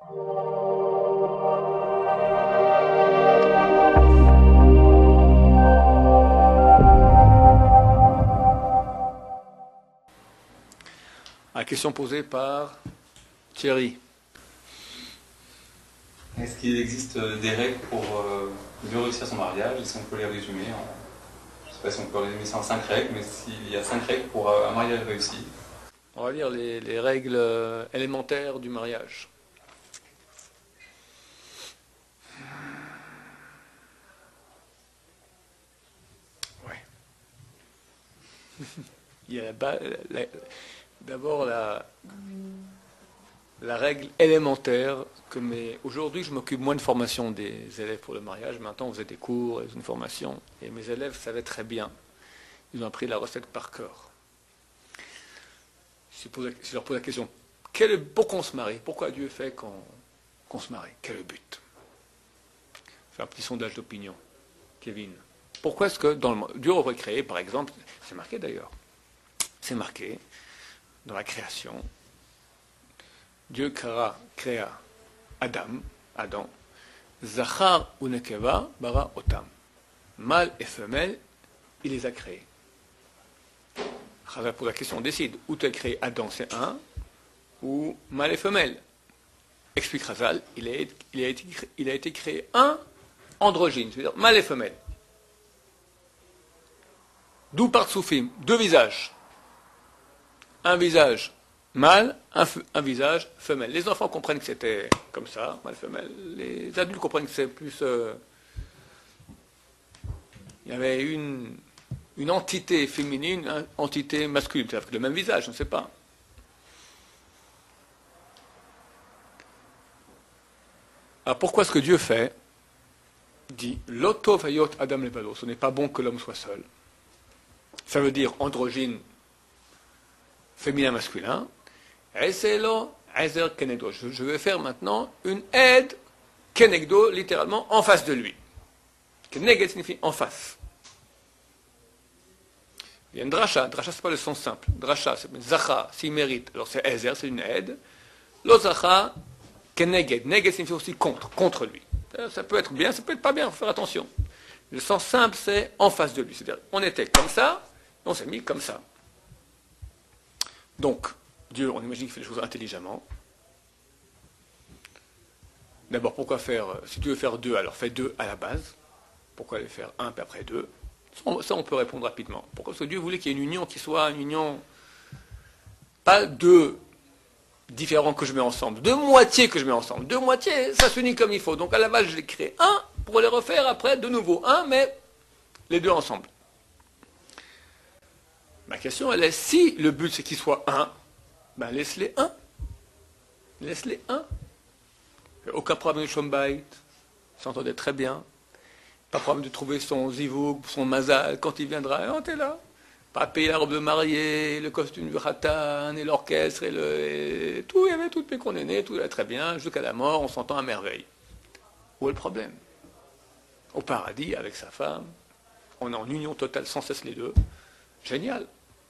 La question posée par Thierry. Est-ce qu'il existe des règles pour mieux réussir son mariage? Est-ce qu'on peut les résumer je ne sais pas si on peut résumer ça en 5 règles, mais s'il y a 5 règles pour un mariage réussi. On va dire les règles élémentaires du mariage. Ouais. Il y a d'abord la règle élémentaire aujourd'hui je m'occupe moins de formation des élèves pour le mariage. Maintenant on faisait des cours et une formation et mes élèves savaient très bien. Ils ont appris la recette par cœur. Si je leur pose la question, pourquoi on se marie? Pourquoi Dieu fait qu'on se marie? Quel est le but? Faire un petit sondage d'opinion. Kevin. Pourquoi est-ce que Dieu aurait créé, par exemple, c'est marqué d'ailleurs, c'est marqué dans la création, Dieu créa Adam, Zachar ou Nekeva, bara otam. Mâle et femelle, il les a créés. Pour la question, on décide, où tu as créé Adam, c'est un, ou mâle et femelle. Explique Razal, il a été créé un androgyne, c'est-à-dire mâle et femelle. D'où partsoufim, 2 visages. Un visage mâle, un visage femelle. Les enfants comprennent que c'était comme ça, mâle, femelle. Les adultes comprennent que c'est plus... il y avait une entité féminine, une entité masculine, c'est-à-dire que le même visage, on ne sait pas. Alors pourquoi ce que Dieu fait dit Loto vayot Adam levado, ce n'est pas bon que l'homme soit seul. Ça veut dire androgyne, féminin, masculin. Eselo, ezer kenegdo. Je vais faire maintenant une aide kenegdo, littéralement en face de lui. Keneged signifie en face. Il y a une dracha. Dracha, c'est pas le sens simple. Dracha, c'est zacha, s'il mérite. Alors c'est ezer, c'est une aide. Lo zacha, keneged. Neged signifie aussi contre lui. Ça peut être bien, ça peut être pas bien, il faut faire attention. Le sens simple, c'est en face de lui. C'est-à-dire, on était comme ça, on s'est mis comme ça. Donc, Dieu, on imagine qu'il fait les choses intelligemment. D'abord, pourquoi faire, si tu veux faire 2, alors fais 2 à la base. Pourquoi les faire 1 puis après 2? Ça, on peut répondre rapidement. Pourquoi? Parce que Dieu voulait qu'il y ait une union qui soit une union, pas 2 différents que je mets ensemble, 2 moitiés que je mets ensemble. 2 moitiés, ça s'unit comme il faut. Donc à la base, je les crée 1 pour les refaire après de nouveau 1, mais les 2 ensemble. Ma question, elle est, si le but c'est qu'ils soient 1, ben laisse-les 1. Laisse-les 1. Aucun problème de Shombait. Ils s'entendaient très bien. Pas de problème de trouver son zivouk, son mazal, quand il viendra. Oh, t'es là. Pas payer la robe de mariée, le costume du khatan, et l'orchestre, et tout. Il y avait tout depuis qu'on est né, tout allait très bien, jusqu'à la mort, on s'entend à merveille. Où est le problème? Au paradis, avec sa femme, on est en union totale sans cesse les 2. Génial.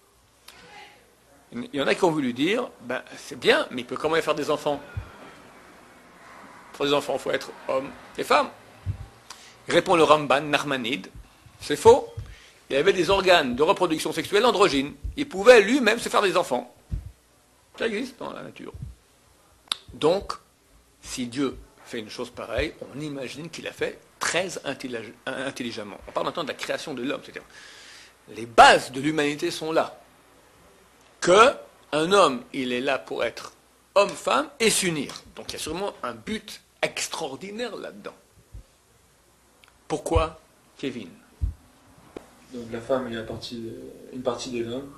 Il y en a qui ont voulu dire, ben c'est bien, mais il peut quand même faire des enfants. Pour les enfants, il faut être homme et femme. Répond le Ramban, Nachmanide, c'est faux. Il avait des organes de reproduction sexuelle androgynes. Il pouvait lui-même se faire des enfants. Ça existe dans la nature. Donc, si Dieu fait une chose pareille, on imagine qu'il a fait très intelligemment. On parle maintenant de la création de l'homme, c'est-à-dire les bases de l'humanité sont là. Que un homme, il est là pour être homme-femme et s'unir. Donc il y a sûrement un but extraordinaire là-dedans. Pourquoi, Kevin? Donc la femme est une partie de l'homme.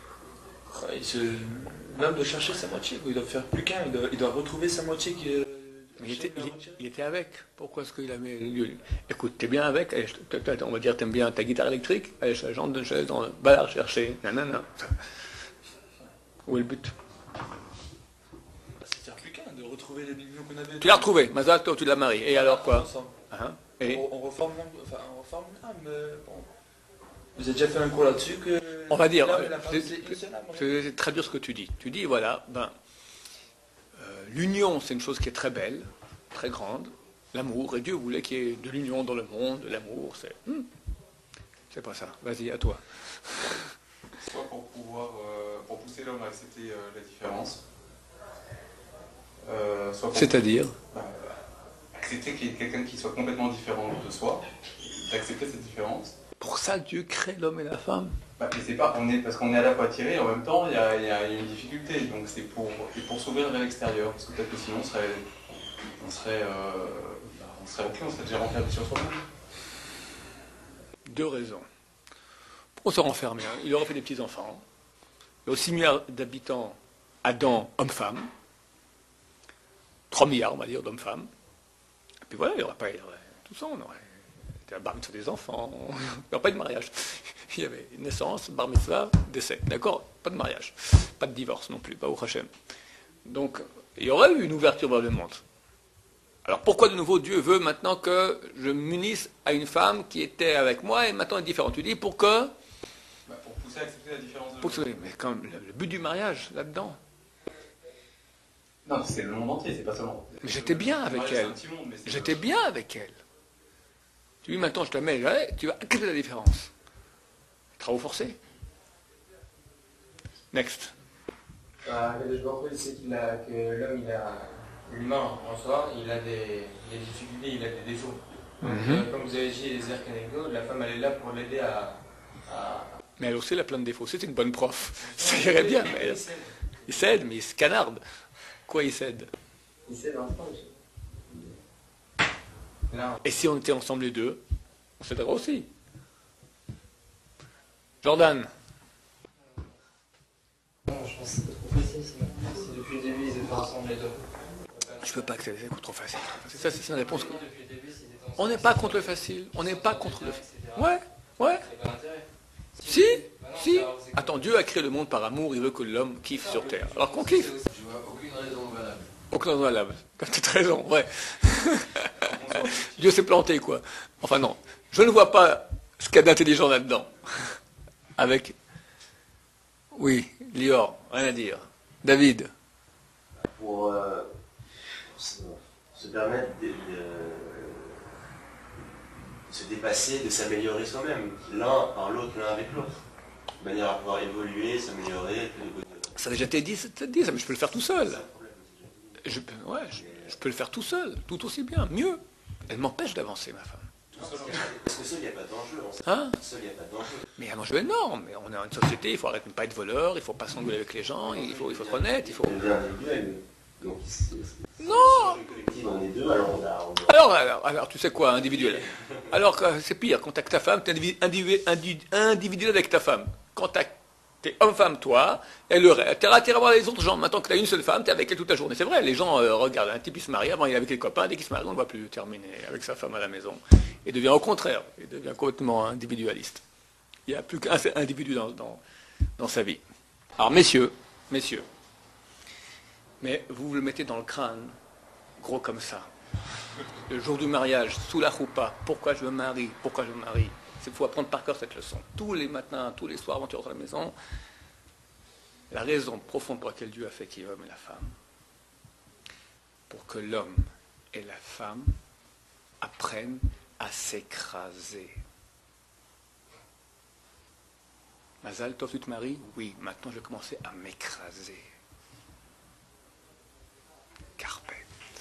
L'homme doit chercher sa moitié, il doit faire plus qu'un, il doit retrouver sa moitié qui est... Il était avec. Pourquoi est-ce qu'il a mis... Écoute, t'es bien avec. Allez, on va dire t'aimes bien ta guitare électrique. Allez, je jante de chaise, va la rechercher. Nanana. Où est le but? C'est faire plus qu'un, de retrouver les millions qu'on avait... Tu l'as retrouvé, Mazal, toi tu l'as marié. Et alors quoi? Et on reforme mais bon. Vous avez déjà fait un cours là-dessus que... On va dire, c'est très dur ce que tu dis. Tu dis, voilà, l'union, c'est une chose qui est très belle, très grande. L'amour, et Dieu voulait qu'il y ait de l'union dans le monde, de l'amour, c'est pas ça. Vas-y, à toi. Soit pour pouvoir, pour pousser l'homme à accepter la différence, soit pour C'est-à-dire accepter qu'il y ait quelqu'un qui soit complètement différent de soi, d'accepter cette différence. pour ça, Dieu crée l'homme et la femme. Et c'est pas, parce qu'on est à la fois attiré, et en même temps, il y a une difficulté. Donc c'est pour s'ouvrir vers l'extérieur. Parce que peut-être que sinon, on serait déjà renfermé sur soi-même. Deux raisons. Pour se renfermer, il aurait fait des petits-enfants. Il y a aussi 6 milliards d'habitants, Adam, homme-femme. 3 milliards, on va dire, d'hommes-femmes. Et puis voilà, il n'y aurait pas tout ça, on aurait été à bar mitzvah des enfants, il n'y aurait pas eu de mariage. Il y avait une naissance, bar mitzvah, décès. D'accord? Pas de mariage. Pas de divorce non plus, pas au Hachem. Donc, il y aurait eu une ouverture vers le monde. Alors pourquoi de nouveau Dieu veut maintenant que je m'unisse à une femme qui était avec moi et maintenant est différente? Tu dis pour que... Pour pousser à accepter la différence de Pour que... Mais quand même, le but du mariage, là-dedans. Non, c'est le monde entier, c'est pas seulement. Mais j'étais bien avec elle. J'étais bien avec elle. Tu dis maintenant je te mets, tu vas accepter la différence. Travaux forcés. Next. Je vois il sait que l'homme, l'humain en soi, il a des difficultés, il a des défauts. Donc, comme vous avez dit, les Erkanegdo, la femme, elle est là pour l'aider à... Mais elle aussi, elle a plein de défauts. C'est une bonne prof. Ça irait bien. Mais il cède, mais il se canarde. Quoi, il cède? Il cède en France. Et si on était ensemble les deux, on céderait aussi. Jordan. Non, je pense que c'est trop facile. Si depuis le début, ils étaient ensemble les deux. Je peux pas que c'est trop facile. Ça, c'est une réponse. On n'est pas contre le facile. On n'est pas contre le facile. Ouais. Si. Attends, Dieu a créé le monde par amour, il veut que l'homme kiffe sur terre. Alors qu'on kiffe. Je vois aucune raison valable. Aucune raison valable. T'as peut-être raison, ouais. Dieu s'est planté, quoi. Enfin non, je ne vois pas ce qu'il y a d'intelligent là-dedans. Avec... Oui, Lior, rien à dire. David. Pour se permettre de se dépasser, de s'améliorer soi-même, l'un par l'autre, l'un avec l'autre, de manière à pouvoir évoluer, s'améliorer. Ça a déjà été dit, mais je peux le faire tout seul. Je peux le faire tout seul, tout aussi bien, mieux. Elle m'empêche d'avancer, ma femme. Parce que seul, il n'y a pas d'enjeu. Seul, il n'y a pas d'enjeu. Mais il y a un enjeu énorme. On est dans une société, il faut arrêter de ne pas être voleur, il ne faut pas s'engueuler avec les gens, il faut être honnête, il faut... On devient individuel. Donc, non. On est deux, Alors, tu sais quoi, individuel. Alors, c'est pire, quand tu avec ta femme, tu es individuel avec ta femme. Quand tu es homme-femme, toi, tu es attiré à voir les autres gens. Maintenant que tu as une seule femme, tu es avec elle toute la journée. C'est vrai, les gens regardent, un type il se marie, avant il est avec les copains, dès qu'il se marie, on ne va plus terminer avec sa femme à la maison. Il devient au contraire, il devient complètement individualiste. Il n'y a plus qu'un individu dans sa vie. Alors, messieurs, mais vous le mettez dans le crâne, gros comme ça. Le jour du mariage, sous la choupa, pourquoi je me marie? Il faut apprendre par cœur cette leçon. Tous les matins, tous les soirs, avant tu rentres à la maison, la raison profonde pour laquelle Dieu a fait qu'il y ait l'homme et la femme, pour que l'homme et la femme apprennent à s'écraser. Mazal, toi tu te maries? Oui, maintenant je vais commencer à m'écraser. Carpette.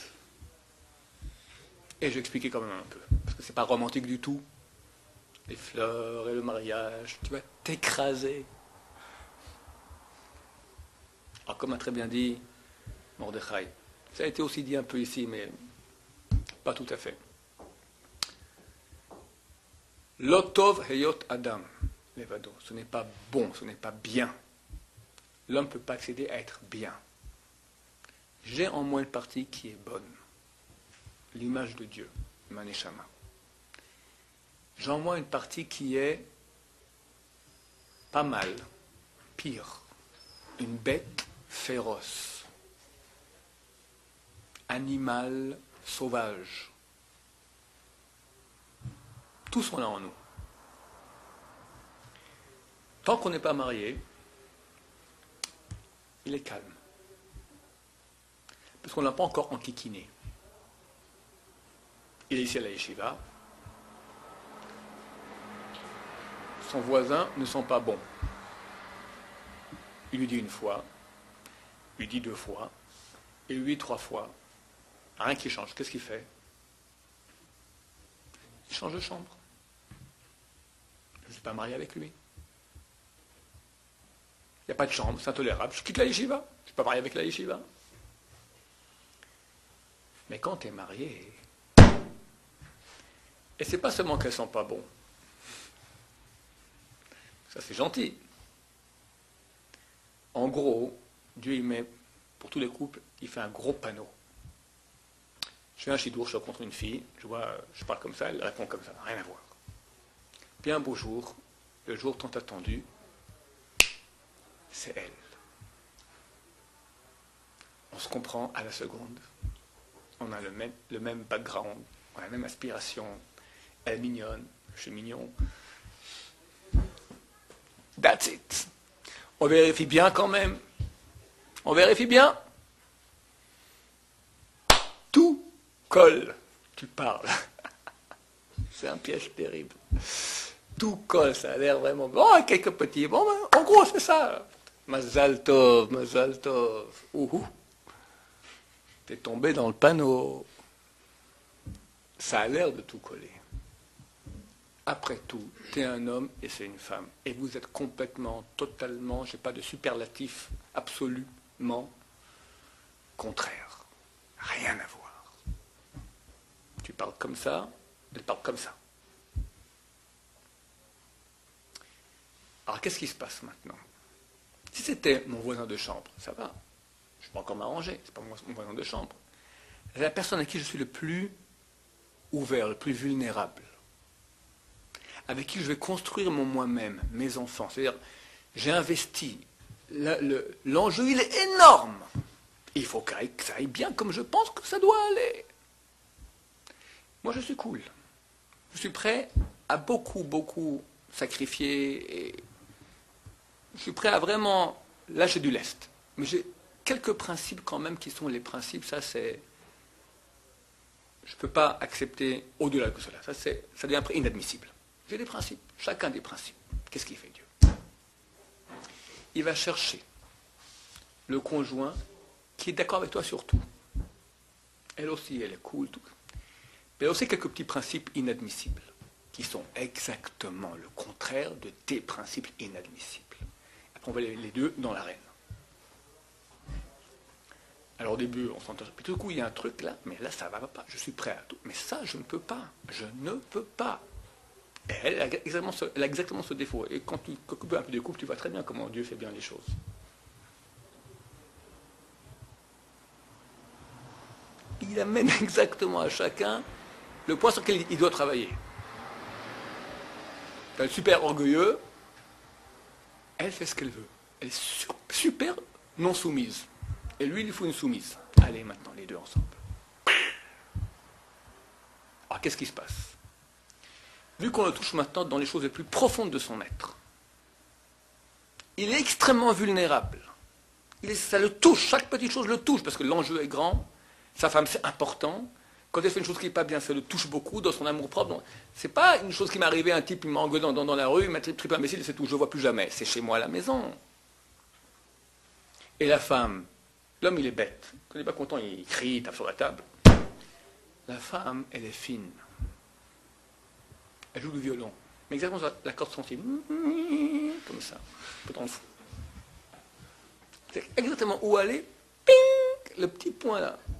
Et je vais expliquer quand même un peu, parce que c'est pas romantique du tout. Les fleurs et le mariage, tu vas t'écraser. Alors comme a très bien dit Mordechai, ça a été aussi dit un peu ici, mais pas tout à fait. Lotov heyot adam, levado, ce n'est pas bon, ce n'est pas bien. L'homme ne peut pas accéder à être bien. J'ai en moi une partie qui est bonne, l'image de Dieu, Maneshama. J'ai en moi une partie qui est pas mal, pire, une bête féroce, animal sauvage. Tous sont là en nous. Tant qu'on n'est pas marié, il est calme. parce qu'on ne l'a pas encore enquiquiné. Il est ici à la yeshiva. Son voisin ne sent pas bon. Il lui dit une fois, il lui dit 2 fois, et lui 3 fois. Rien qui change. Qu'est-ce qu'il fait? Il change de chambre. Je ne suis pas marié avec lui. Il n'y a pas de chambre, c'est intolérable. Je quitte la yeshiva. Je ne suis pas marié avec la yeshiva. Mais quand tu es marié, et c'est pas seulement qu'elles ne sont pas bon. Ça c'est gentil. En gros, Dieu il met, pour tous les couples, il fait un gros panneau. Je fais un chidour, je rencontre une fille, je vois, je parle comme ça, elle répond comme ça, rien à voir. Puis un beau jour, le jour tant attendu, c'est elle. On se comprend à la seconde. On a le même background, on a la même aspiration. Elle est mignonne, je suis mignon. That's it. On vérifie bien quand même. On vérifie bien. Tout colle. Tu parles. C'est un piège terrible. Tout colle, ça a l'air vraiment... Bon, quelques petits... Bon, ben, en gros, c'est ça. Mazal tov, mazal tov. Ouhou. T'es tombé dans le panneau. Ça a l'air de tout coller. Après tout, t'es un homme et c'est une femme. Et vous êtes complètement, totalement, je n'ai pas de superlatif, absolument contraire. Rien à voir. Tu parles comme ça, elle parle comme ça. Alors qu'est-ce qui se passe maintenant? Si c'était mon voisin de chambre, ça va. Je peux encore m'arranger, c'est pas mon voisin de chambre. C'est la personne à qui je suis le plus ouvert, le plus vulnérable. Avec qui je vais construire mon moi-même, mes enfants. C'est-à-dire, j'ai investi. L'enjeu, il est énorme. Il faut que ça aille bien comme je pense que ça doit aller. Moi, je suis cool. Je suis prêt à beaucoup, beaucoup sacrifier. Et je suis prêt à vraiment lâcher du lest. Mais j'ai quelques principes quand même qui sont les principes. Ça, c'est... Je ne peux pas accepter au-delà de cela. Ça devient après inadmissible. J'ai des principes, chacun des principes. Qu'est-ce qu'il fait Dieu? Il va chercher le conjoint qui est d'accord avec toi sur tout. Elle aussi, elle est cool, tout. Mais il y a aussi quelques petits principes inadmissibles, qui sont exactement le contraire de tes principes inadmissibles. Après, on va les deux dans l'arène. Alors au début, on s'entend. Puis tout coup, il y a un truc là, mais là, ça ne va pas. Je suis prêt à tout. Mais ça, je ne peux pas. Je ne peux pas. Et elle a exactement ce défaut. Et quand tu coupes un peu des couples, tu vois très bien comment Dieu fait bien les choses. Il amène exactement à chacun le point sur lequel il doit travailler. Elle est super orgueilleux. Elle fait ce qu'elle veut. Elle est super non soumise. Et lui, il lui faut une soumise. Allez, maintenant, les deux ensemble. Alors, qu'est-ce qui se passe? Vu qu'on le touche maintenant dans les choses les plus profondes de son être, il est extrêmement vulnérable. Ça le touche, chaque petite chose le touche, parce que l'enjeu est grand, sa femme c'est important, quand elle fait une chose qui n'est pas bien, ça le touche beaucoup dans son amour propre. C'est pas une chose qui m'est arrivée, un type il m'a engueulé dans la rue, il m'a triple imbécile, c'est tout, je ne le vois plus jamais. C'est chez moi à la maison. Et la femme, l'homme il est bête, quand il n'est pas content, il crie, il tape sur la table. La femme, elle est fine. Elle joue du violon, mais exactement sur la corde sensible, comme ça, un peu dans le fou. C'est exactement où aller, ping, le petit point là.